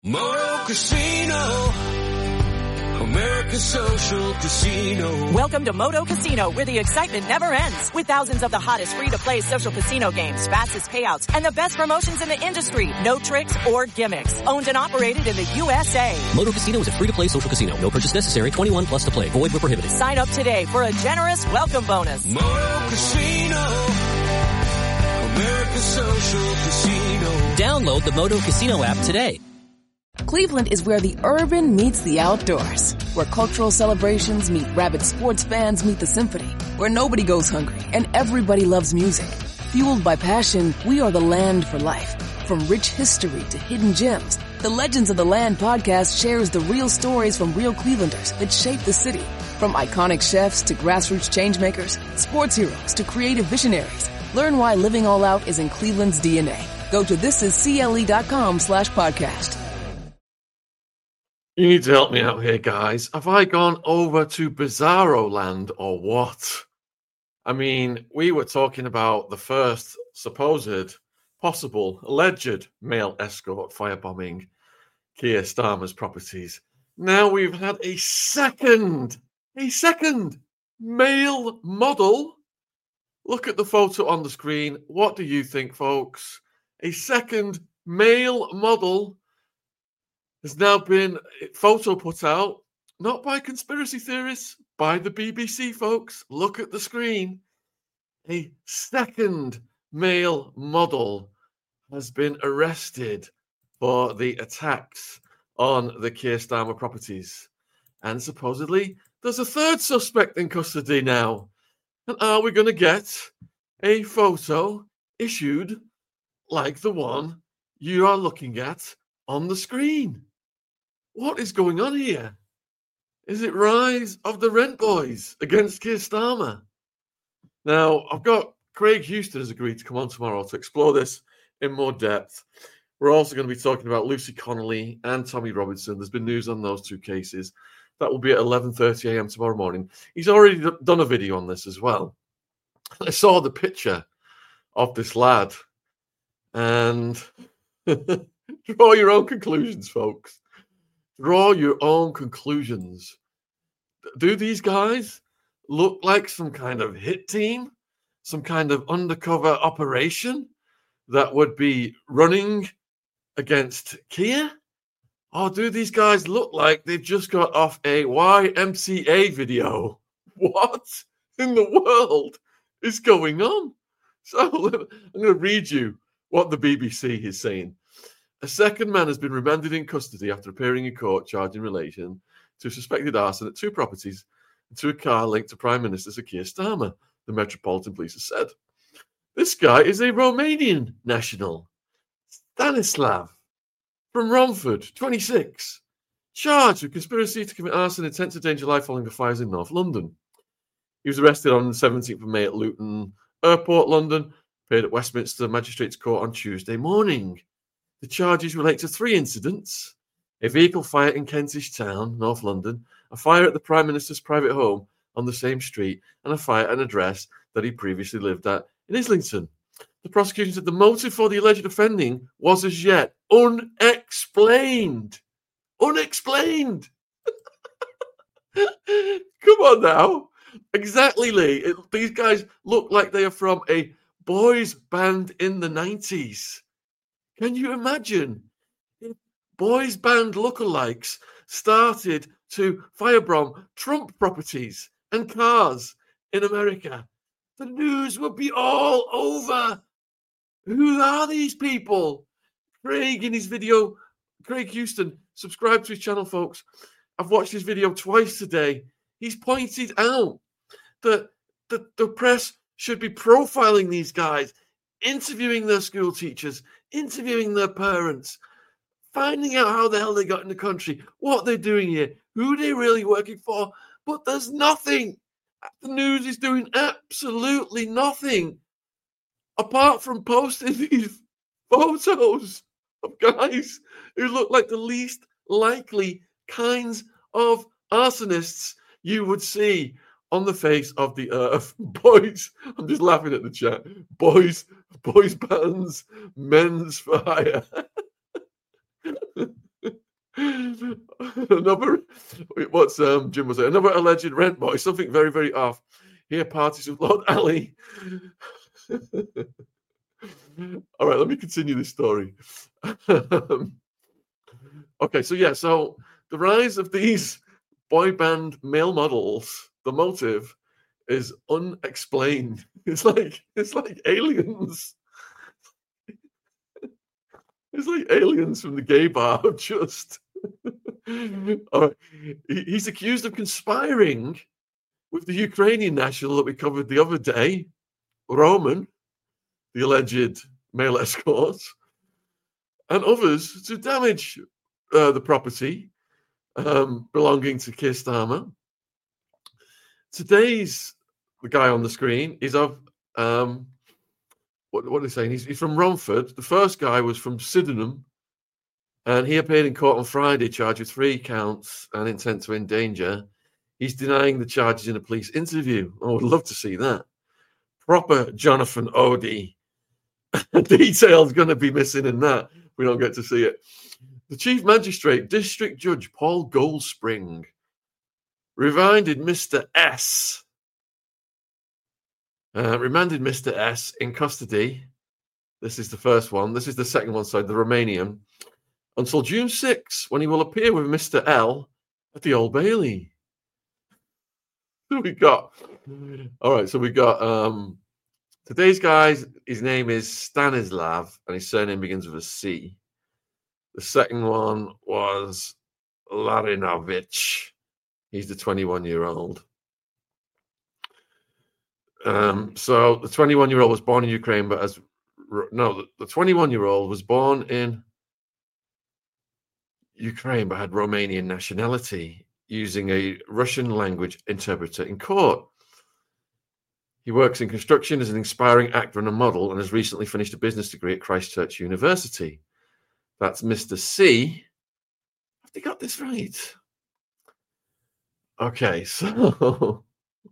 Moto Casino, America's social casino. Welcome to Moto Casino, where the excitement never ends. With thousands of the hottest free-to-play social casino games, fastest payouts, and the best promotions in the industry. No tricks or gimmicks. Owned and operated in the USA. Moto Casino is a free-to-play social casino. No purchase necessary. 21 plus to play. Void where prohibited. Sign up today for a generous welcome bonus. Moto Casino, America's social casino. Download the Moto Casino app today. Cleveland is where the urban meets the outdoors, where cultural celebrations meet rabid sports fans meet the symphony, where nobody goes hungry and everybody loves music. Fueled by passion, we are the land for life. From rich history to hidden gems, the Legends of the Land podcast shares the real stories from real Clevelanders that shape the city. From iconic chefs to grassroots changemakers, sports heroes to creative visionaries. Learn why living all out is in Cleveland's DNA. Go to thisiscle.com/podcast. You need to help me out here, guys. Have I gone over to Bizarro land or what? I mean, we were talking about the first supposed, possible, alleged male escort firebombing Keir Starmer's properties. Now we've had a second male model. Look at the photo on the screen. What do you think, folks? A second male model has now been photo put out, not by conspiracy theorists, by the BBC, folks. Look at the screen. A second male model has been arrested for the attacks on the Keir Starmer properties. And supposedly, there's a third suspect in custody now. And are we going to get a photo issued like the one you are looking at on the screen? What is going on here? Is it rise of the rent boys against Keir Starmer? Now, I've got Craig Houston has agreed to come on tomorrow to explore this in more depth. We're also going to be talking about Lucy Connolly and Tommy Robinson. There's been news on those two cases. That will be at 11:30 a.m. tomorrow morning. He's already done a video on this as well. I saw the picture of this lad. And draw your own conclusions, folks. Draw your own conclusions. Do these guys look like some kind of hit team? Some kind of undercover operation that would be running against Keir? Or do these guys look like they've just got off a YMCA video? What in the world is going on? So I'm going to read you what the BBC is saying. A second man has been remanded in custody after appearing in court charged in relation to suspected arson at two properties and to a car linked to Prime Minister Sir Keir Starmer, the Metropolitan Police has said. This guy is a Romanian national, Stanislav, from Romford, 26, charged with conspiracy to commit arson and intent to endanger life following the fires in North London. He was arrested on the 17th of May at Luton Airport, London, appeared at Westminster Magistrates Court on Tuesday morning. The charges relate to three incidents: a vehicle fire in Kentish Town, North London, a fire at the Prime Minister's private home on the same street, and a fire at an address that he previously lived at in Islington. The prosecution said the motive for the alleged offending was as yet unexplained. Unexplained! Come on now. Exactly, Lee. These guys look like they are from a boys' band in the 90s. Can you imagine if boys' band lookalikes started to firebomb Trump properties and cars in America? The news would be all over. Who are these people? Craig in his video, Craig Houston, subscribe to his channel, folks. I've watched his video twice today. He's pointed out that the press should be profiling these guys, interviewing their school teachers, interviewing their parents, finding out how the hell they got in the country, what they're doing here, who they're really working for. But there's nothing. The news is doing absolutely nothing apart from posting these photos of guys who look like the least likely kinds of arsonists you would see on the face of the earth. Boys, I'm just laughing at the chat. Boys bands, men's for hire. Another, what's Jim was saying? Another alleged rent boy, something very, very off. Here parties with Lord Ali. All right, let me continue this story. Okay, so the rise of these boy band male models, the motive is unexplained. It's like aliens. It's like aliens from the gay bar. Just all right. He's accused of conspiring with the Ukrainian national that we covered the other day, Roman, the alleged male escort, and others to damage the property belonging to Keir Starmer. Today's the guy on the screen is of what are they saying? He's from Romford. The first guy was from Sydenham, and he appeared in court on Friday, charged with 3 counts and intent to endanger. He's denying the charges in a police interview. I would love to see that. Proper Jonathan Odie. Details going to be missing in that. We don't get to see it. The Chief Magistrate, District Judge Paul Goldspring, remanded Mr. S. In custody. This is the first one. This is the second one, the Romanian, until June 6, when he will appear with Mr. L at the Old Bailey. We got today's guys. His name is Stanislav, and his surname begins with a C. The second one was Larinovich. He's the 21-year-old. So the 21-year-old was born in Ukraine, but the 21-year-old was born in Ukraine, but had Romanian nationality, using a Russian language interpreter in court. He works in construction as an inspiring actor and a model, and has recently finished a business degree at Christchurch University. That's Mr. C. Have they got this right? Okay, so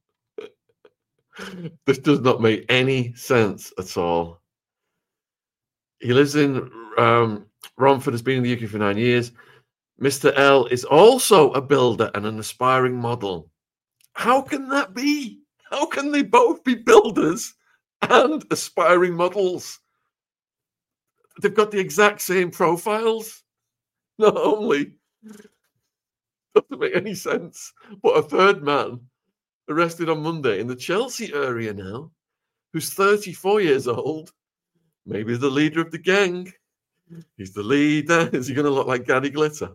this does not make any sense at all. He lives in Romford, has been in the UK for 9 years. Mr. L is also a builder and an aspiring model. How can that be? How can they both be builders and aspiring models? They've got the exact same profiles. Not only doesn't make any sense, but a third man arrested on Monday in the Chelsea area now, who's 34 years old, maybe the leader of the gang. He's the leader. Is he going to look like Gary Glitter?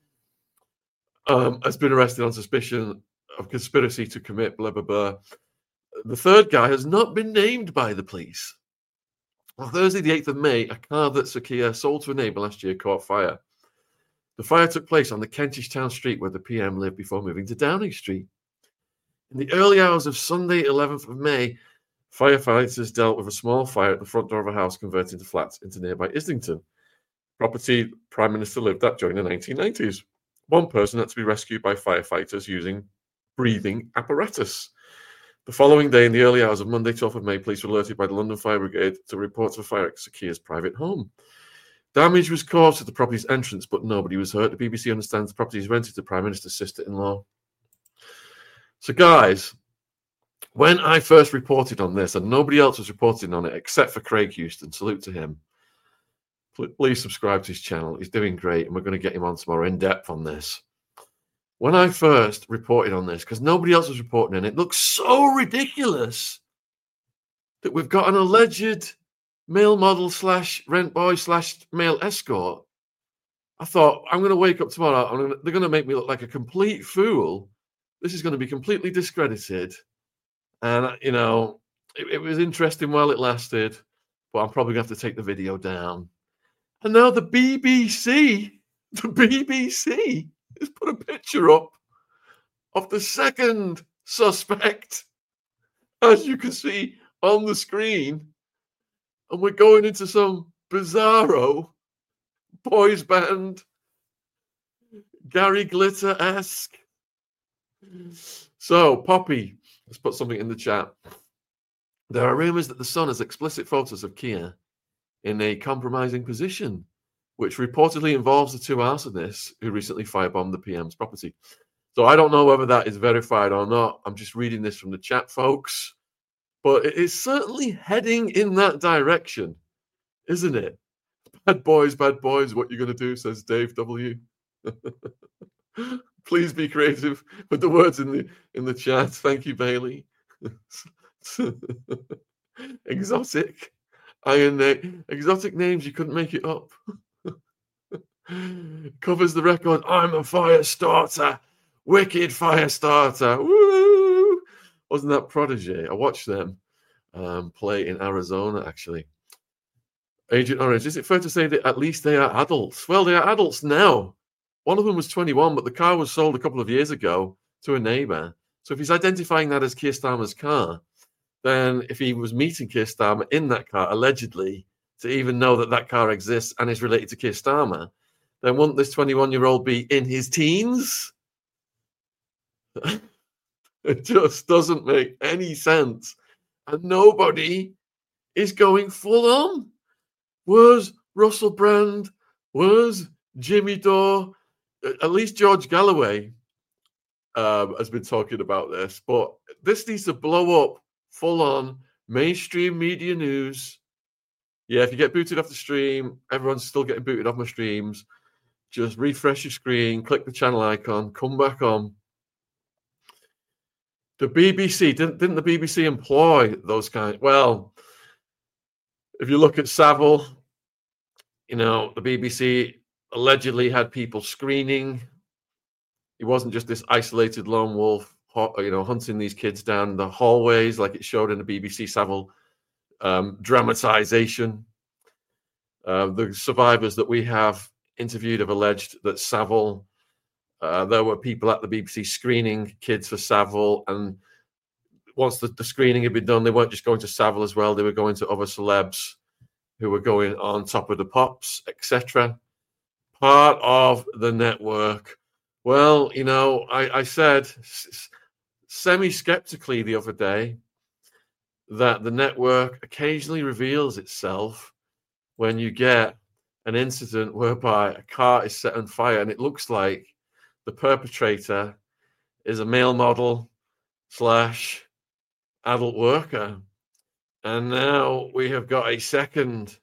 Has been arrested on suspicion of conspiracy to commit blah, blah, blah. The third guy has not been named by the police. On Thursday, the 8th of May, a car that Sir Keir sold to a neighbour last year caught fire. The fire took place on the Kentish Town Street where the PM lived before moving to Downing Street. In the early hours of Sunday, 11th of May, firefighters dealt with a small fire at the front door of a house converted into flats into nearby Islington, property Prime Minister lived at during the 1990s. One person had to be rescued by firefighters using breathing apparatus. The following day, in the early hours of Monday, 12th of May, police were alerted by the London Fire Brigade to reports of a fire at Sir Keir's private home. Damage was caused to the property's entrance, but nobody was hurt. The BBC understands the property is rented to Prime Minister's sister-in-law. So, guys, when I first reported on this, and nobody else was reporting on it except for Craig Houston, salute to him. Please subscribe to his channel. He's doing great, and we're going to get him on tomorrow in depth on this. When I first reported on this, because nobody else was reporting on it, looks so ridiculous that we've got an alleged male model / rent boy / male escort. I thought, I'm going to wake up tomorrow, they're going to make me look like a complete fool. This is going to be completely discredited. And, it was interesting while it lasted, but I'm probably going to have to take the video down. And now the BBC has put a picture up of the second suspect, as you can see on the screen. And we're going into some bizarro boys band, Gary Glitter-esque. So, Poppy has put something in the chat. There are rumours that the Sun has explicit photos of Keir in a compromising position. which reportedly involves the two arsonists who recently firebombed the PM's property. So I don't know whether that is verified or not. I'm just reading this from the chat, folks. But it is certainly heading in that direction, isn't it? Bad boys, what you going to do, says Dave W. Please be creative with the words in the chat. Thank you, Bailey. Exotic. Exotic names, you couldn't make it up. Covers the record. I'm a fire starter. Wicked fire starter. Woo! Wasn't that Prodigy? I watched them play in Arizona, actually. Agent Orange, is it fair to say that at least they are adults? Well, they are adults now. One of them was 21, but the car was sold a couple of years ago to a neighbor. So if he's identifying that as Keir Starmer's car, then if he was meeting Keir Starmer in that car, allegedly, to even know that that car exists and is related to Keir Starmer, then wouldn't this 21-year-old be in his teens? It just doesn't make any sense. And nobody is going full on. Was Russell Brand? Was Jimmy Dore? At least George Galloway has been talking about this. But this needs to blow up full on mainstream media news. Yeah, if you get booted off the stream, everyone's still getting booted off my streams. Just refresh your screen, click the channel icon, come back on. The BBC, didn't the BBC employ those kind? Well, if you look at Savile, you know, the BBC allegedly had people screening. He wasn't just this isolated lone wolf, you know, hunting these kids down the hallways like it showed in the BBC Savile dramatization. The survivors that we have interviewed have alleged that Savile, there were people at the BBC screening kids for Savile, and once the screening had been done, they weren't just going to Savile as well, they were going to other celebs who were going on Top of the Pops, etc. Part of the network. Well, you know, I said semi-skeptically the other day that the network occasionally reveals itself when you get an incident whereby a car is set on fire and it looks like the perpetrator is a male model / adult worker. And now we have got a second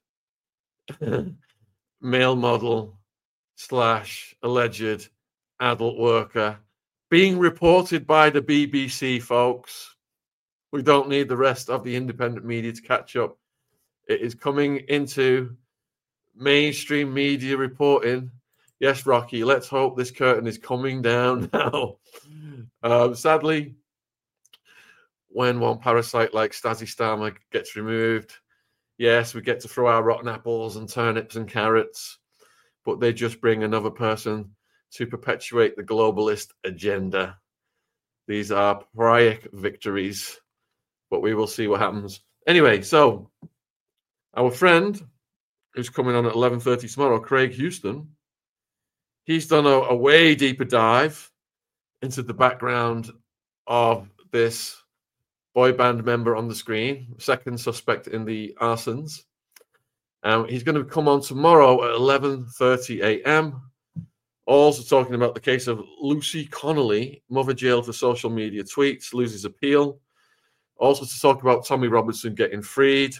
male model / alleged adult worker being reported by the BBC, folks. We don't need the rest of the independent media to catch up. It is coming into mainstream media reporting. Yes, Rocky, let's hope this curtain is coming down now. Sadly, when one parasite like Stasi Starmer gets removed, yes, we get to throw our rotten apples and turnips and carrots, but they just bring another person to perpetuate the globalist agenda. These are pyrrhic victories, but we will see what happens. Anyway, so our friend who's coming on at 11:30 tomorrow, Craig Houston, he's done a way deeper dive into the background of this boy band member on the screen, second suspect in the arsons. He's going to come on tomorrow at 11:30 a.m. Also talking about the case of Lucy Connolly, mother jailed for social media tweets, loses appeal. Also to talk about Tommy Robinson getting freed.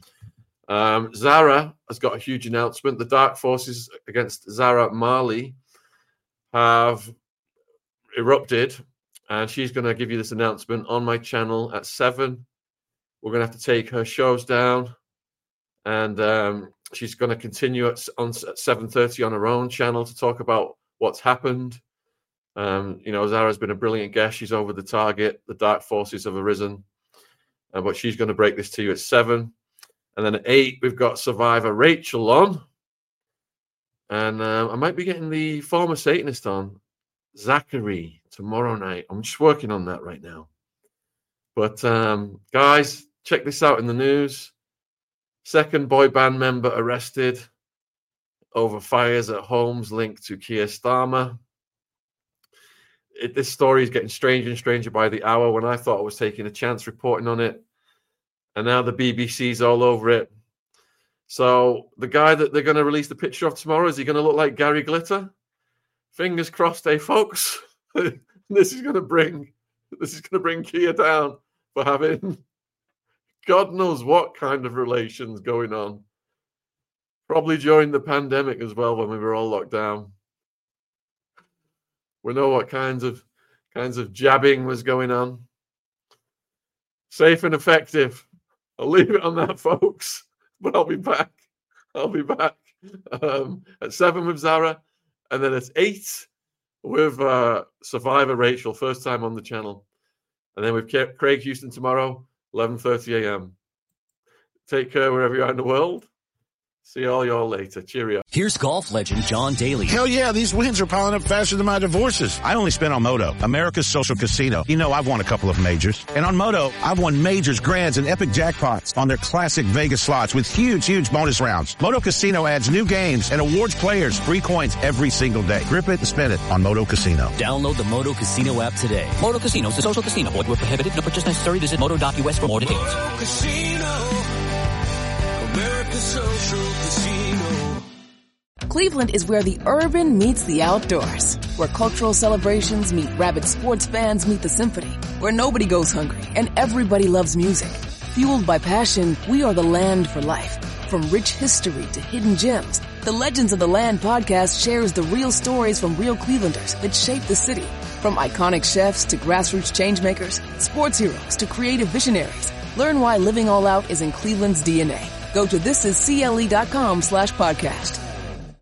Zara has got a huge announcement. The dark forces against Zara Marley have erupted, and she's going to give you this announcement on my channel at 7. We're going to have to take her shows down, and she's going to continue at 7:30 on her own channel to talk about what's happened. You know, Zara's been a brilliant guest. She's over the target. The dark forces have arisen, but she's going to break this to you at 7. And then at 8, we've got Survivor Rachel on. And I might be getting the former Satanist on, Zachary, tomorrow night. I'm just working on that right now. But guys, check this out in the news. Second boy band member arrested over fires at homes linked to Keir Starmer. This story is getting stranger and stranger by the hour. When I thought I was taking a chance reporting on it, and now the BBC's all over it. So the guy that they're going to release the picture of tomorrow, is he going to look like Gary Glitter? Fingers crossed, folks. This is going to bring Kia down for having God knows what kind of relations going on. Probably during the pandemic as well, when we were all locked down. We know what kinds of jabbing was going on. Safe and effective. I'll leave it on that, folks. But I'll be back. At 7 with Zara, and then at 8 with Survivor Rachel, first time on the channel. And then with Craig Houston tomorrow, 11:30 a.m. Take care wherever you are in the world. See all y'all later. Cheerio. Here's golf legend John Daly. Hell yeah, these wins are piling up faster than my divorces. I only spent on Moto, America's social casino. You know, I've won a couple of majors. And on Moto, I've won majors, grands, and epic jackpots on their classic Vegas slots with huge, huge bonus rounds. Moto Casino adds new games and awards players free coins every single day. Grip it and spin it on Moto Casino. Download the Moto Casino app today. Moto Casino is a social casino. Void where prohibited. No purchase necessary. Visit moto.us for more details. Moto Casino. America's social casino. Cleveland is where the urban meets the outdoors, where cultural celebrations meet rabid sports fans meet the symphony, where nobody goes hungry and everybody loves music. Fueled by passion, we are the land for life. From rich history to hidden gems, the Legends of the Land podcast shares the real stories from real Clevelanders that shape the city. From iconic chefs to grassroots changemakers, sports heroes to creative visionaries. Learn why living all out is in Cleveland's DNA. Go to thisiscle.com/podcast.